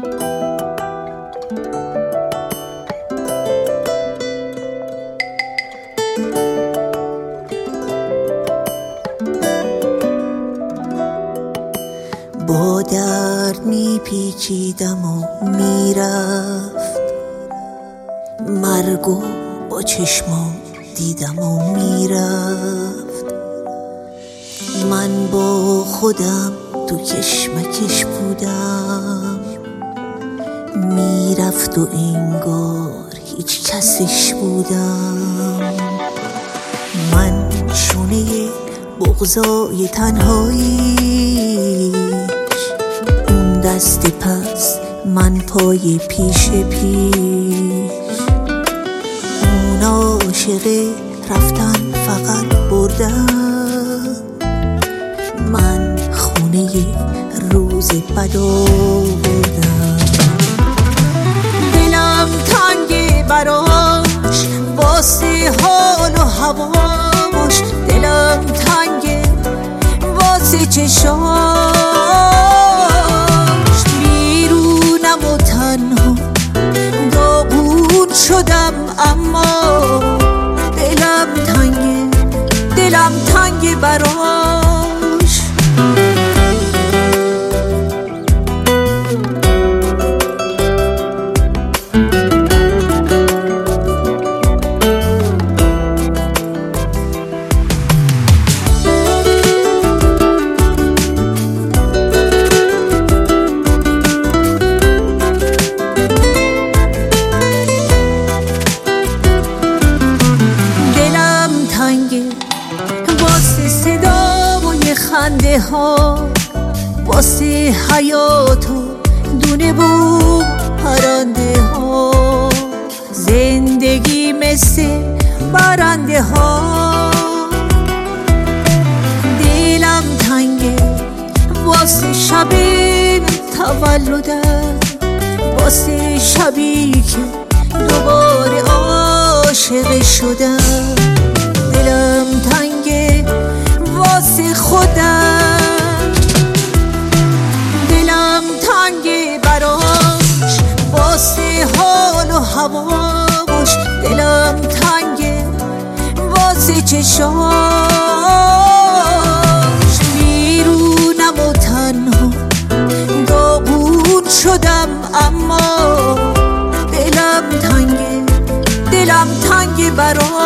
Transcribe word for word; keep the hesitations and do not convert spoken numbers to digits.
با درد میپیچیدم و میرفت، مرگو با چشمام دیدم و میرفت. من با خودم تو کشمکش بودم، میرفت و انگار هیچ کسش بودم. من شونه بغضای تنهایی، اون دست پس من پای پیش پیش. اون عاشق رفتن فقط بردن، من خونه روز بدا بردم. دلم تنگ براش واسه حال و هواش، دلم تنگ واسه چشاش. بیرونم و تنها داغون شدم، اما دلم تنگ، دلم تنگ براش. واسه صدا و یه خنده ها، واسه حیات و دونه بوم پرنده ها. زندگی مثل برنده ها، دلم تنگه واسه شب تولدم، واسه شبی که دوباره عاشق شدم. دلم تنگه واسه خودم، دلم تنگه براش واسه حال و هواش. دلم تنگه واسه چشاش. بیرونم و تنها داغون شدم، اما دلم تنگه، دلم تنگه براش.